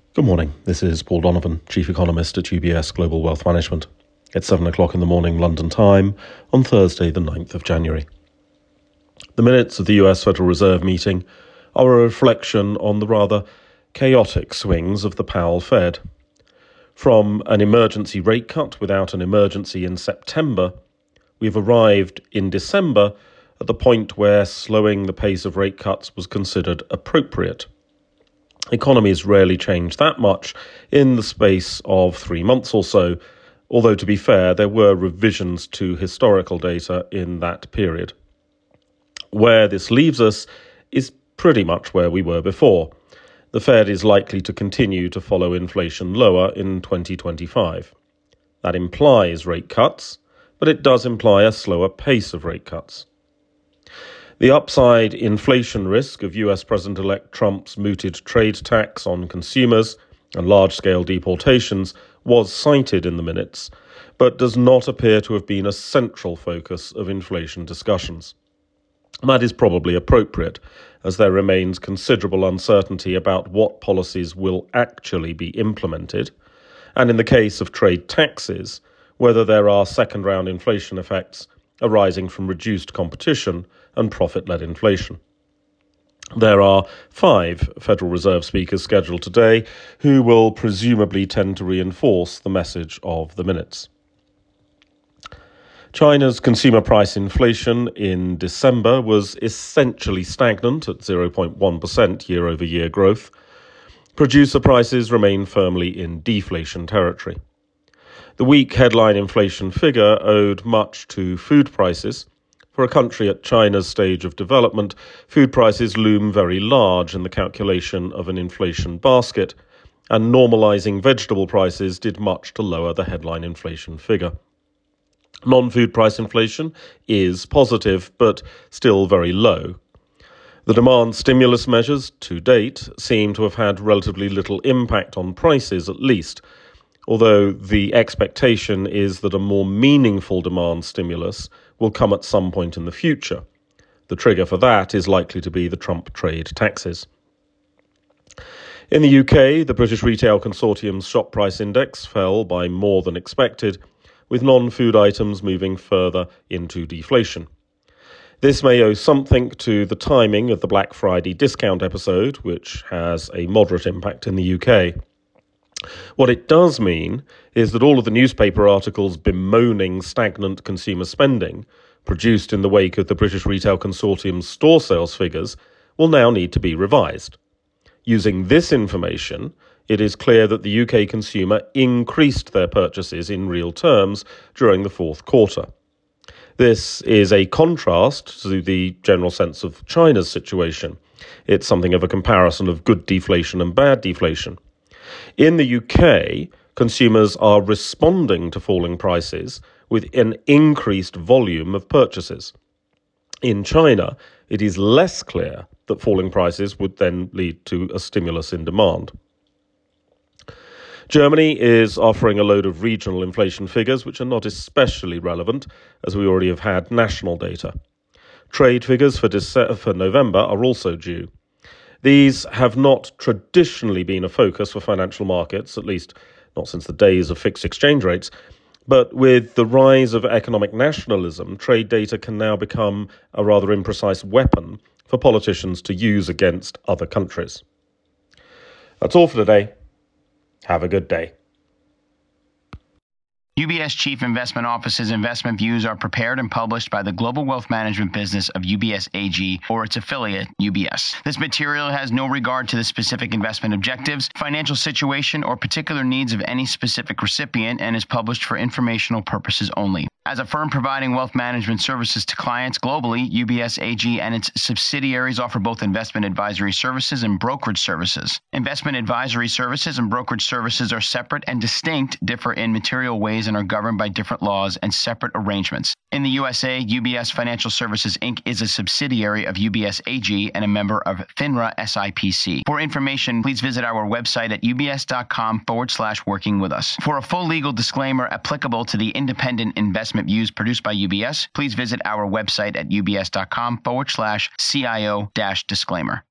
Good morning. This is Paul Donovan, Chief Economist at UBS Global Wealth Management. It's 7 o'clock in the morning London time on Thursday, the 9th of January. The minutes of the US Federal Reserve meeting are a reflection on the rather chaotic swings of the Powell Fed. From an emergency rate cut without an emergency in September, we've arrived in December at the point where slowing the pace of rate cuts was considered appropriate. Economies rarely change that much in the space of 3 months or so, although to be fair, there were revisions to historical data in that period. Where this leaves us is pretty much where we were before. The Fed is likely to continue to follow inflation lower in 2025. That implies rate cuts, but it does imply a slower pace of rate cuts. The upside inflation risk of US President-elect Trump's mooted trade tax on consumers and large-scale deportations was cited in the minutes, but does not appear to have been a central focus of inflation discussions. That is probably appropriate, as there remains considerable uncertainty about what policies will actually be implemented, and in the case of trade taxes, whether there are second-round inflation effects arising from reduced competition and profit-led inflation. There are 5 Federal Reserve speakers scheduled today who will presumably tend to reinforce the message of the minutes. China's consumer price inflation in December was essentially stagnant at 0.1% year-over-year growth. Producer prices remain firmly in deflation territory. The weak headline inflation figure owed much to food prices. For a country at China's stage of development, food prices loom very large in the calculation of an inflation basket, and normalizing vegetable prices did much to lower the headline inflation figure. Non-food price inflation is positive, but still very low. The demand stimulus measures, to date, seem to have had relatively little impact on prices, at least, although the expectation is that a more meaningful demand stimulus will come at some point in the future. The trigger for that is likely to be the Trump trade taxes. In the UK, the British Retail Consortium's shop price index fell by more than expected, with non-food items moving further into deflation. This may owe something to the timing of the Black Friday discount episode, which has a moderate impact in the UK. What it does mean is that all of the newspaper articles bemoaning stagnant consumer spending, produced in the wake of the British Retail Consortium's store sales figures, will now need to be revised. Using this information, it is clear that the UK consumer increased their purchases in real terms during the fourth quarter. This is a contrast to the general sense of China's situation. It's something of a comparison of good deflation and bad deflation. In the UK, consumers are responding to falling prices with an increased volume of purchases. In China, it is less clear that falling prices would then lead to a stimulus in demand. Germany is offering a load of regional inflation figures which are not especially relevant, as we already have had national data. Trade figures for November are also due. These have not traditionally been a focus for financial markets, at least not since the days of fixed exchange rates. But with the rise of economic nationalism, trade data can now become a rather imprecise weapon for politicians to use against other countries. That's all for today. Have a good day. UBS Chief Investment Office's investment views are prepared and published by the global wealth management business of UBS AG or its affiliate, UBS. This material has no regard to the specific investment objectives, financial situation, or particular needs of any specific recipient and is published for informational purposes only. As a firm providing wealth management services to clients globally, UBS AG and its subsidiaries offer both investment advisory services and brokerage services. Investment advisory services and brokerage services are separate and distinct, differ in material ways, and are governed by different laws and separate arrangements. In the USA, UBS Financial Services Inc. is a subsidiary of UBS AG and a member of FINRA SIPC. For information, please visit our website at ubs.com/working with us. For a full legal disclaimer applicable to the independent investment views produced by UBS, please visit our website at ubs.com/CIO-disclaimer.